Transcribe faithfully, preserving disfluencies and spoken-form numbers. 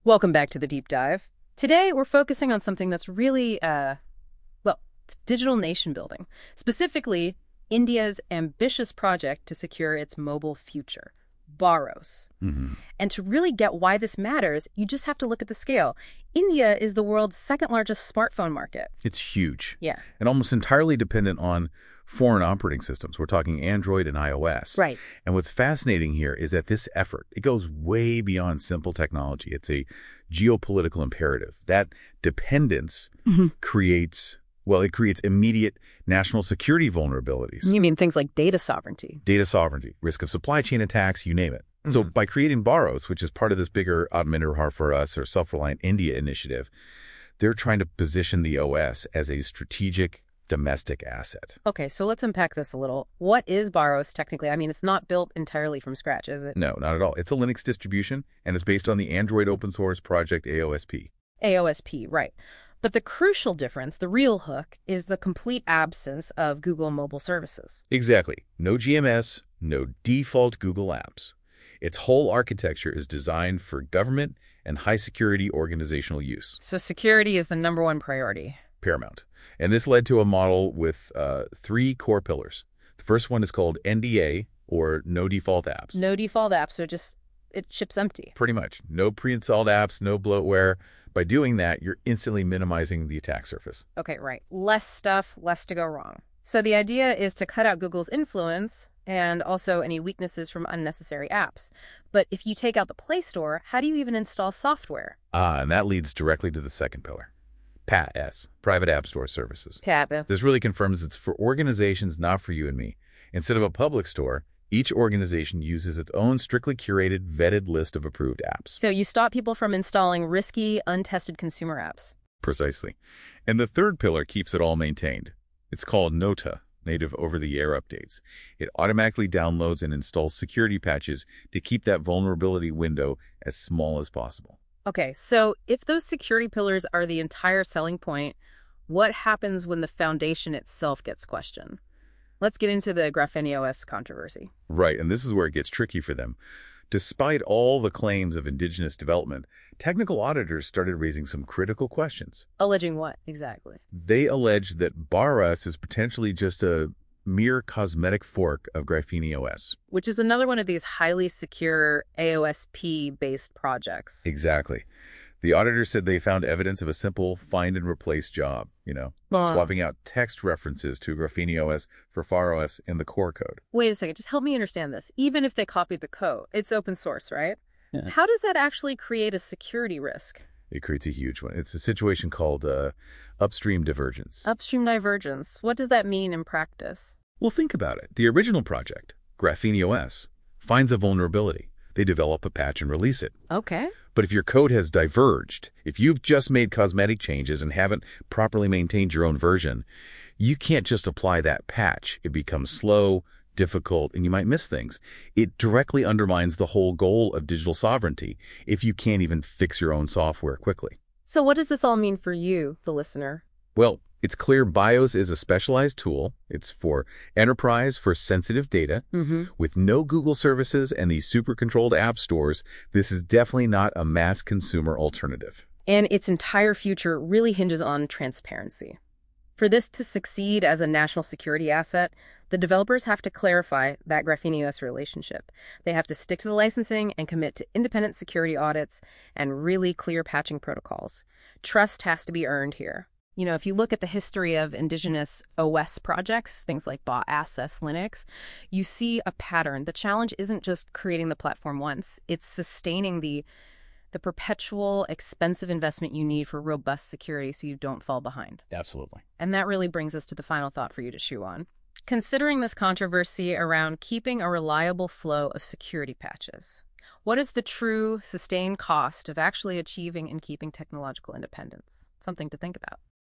Welcome back to the Deep Dive. Today, we're focusing on something that's really, uh, well, it's digital nation building. Specifically, India's ambitious project to secure its mobile future, Baros. hmm And to really get why this matters, you just have to look at the scale. India is the world's second largest smartphone market. It's huge Yeah. and almost entirely dependent on foreign operating systems. We're talking Android and iOS. Right. And what's fascinating here is that this effort, it goes way beyond simple technology. It's a geopolitical imperative. That dependence Mhm. creates, well, it creates immediate national security vulnerabilities. You mean things like data sovereignty? Data sovereignty, risk of supply chain attacks, you name it. So by creating Baros, which is part of this bigger Atmanirbhar for Us or Self-Reliant India initiative, they're trying to position the O S as a strategic domestic asset. Okay, so let's unpack this a little. What is Baros technically? I mean, it's not built entirely from scratch, is it? No, not at all. It's a Linux distribution, and it's based on the Android open source project A O S P. A O S P, right. But the crucial difference, the real hook, is the complete absence of Google mobile services. Exactly. No G M S, no default Google apps. Its whole architecture is designed for government and high-security organizational use. So security is the number one priority. Paramount. And this led to a model with uh, three core pillars. The first one is called N D A, or No Default Apps. No default apps, so just it ships empty. Pretty much. No pre-installed apps, no bloatware. By doing that, you're instantly minimizing the attack surface. Okay, right. Less stuff, less to go wrong. So the idea is to cut out Google's influence and also any weaknesses from unnecessary apps. But if you take out the Play Store, how do you even install software? Ah, and that leads directly to the second pillar. P A S, Private App Store Services. Papa. This really confirms it's for organizations, not for you and me. Instead of a public store, each organization uses its own strictly curated, vetted list of approved apps. So you stop people from installing risky, untested consumer apps. Precisely. And the third pillar keeps it all maintained. It's called Nota, Native Over-the-Air Updates. It automatically downloads and installs security patches to keep that vulnerability window as small as possible. Okay, so if those security pillars are the entire selling point, what happens when the foundation itself gets questioned? Let's get into the Graphene O S controversy. Right, and this is where it gets tricky for them. Despite all the claims of indigenous development, technical auditors started raising some critical questions. Alleging what, exactly? They allege that Baros is potentially just a mere cosmetic fork of Graphene O S. Which is another one of these highly secure A O S P-based projects. Exactly. The auditor said they found evidence of a simple find and replace job, you know, Uh. swapping out text references to Graphene O S for FarOS in the core code. Wait a second, just help me understand this. Even if they copied the code, it's open source, right? Yeah. How does that actually create a security risk? It creates a huge one. It's a situation called uh, upstream divergence. Upstream divergence. What does that mean in practice? Well, think about it. The original project, Graphene O S, finds a vulnerability. They develop a patch and release it. Okay. But if your code has diverged, if you've just made cosmetic changes and haven't properly maintained your own version, you can't just apply that patch. It becomes slow, difficult, and you might miss things. It directly undermines the whole goal of digital sovereignty if you can't even fix your own software quickly. So what does this all mean for you, the listener? Well, it's clear BIOS is a specialized tool. It's for enterprise, for sensitive data. Mm-hmm. With no Google services and these super controlled app stores, this is definitely not a mass consumer alternative. And its entire future really hinges on transparency. For this to succeed as a national security asset, the developers have to clarify that Graphene O S relationship. They have to stick to the licensing and commit to independent security audits and really clear patching protocols. Trust has to be earned here. You know, if you look at the history of indigenous O S projects, things like B A S S Linux, you see a pattern. The challenge isn't just creating the platform once, it's sustaining the the perpetual expensive investment you need for robust security so you don't fall behind. Absolutely. And that really brings us to the final thought for you to chew on. Considering this controversy around keeping a reliable flow of security patches, what is the true sustained cost of actually achieving and keeping technological independence? Something to think about.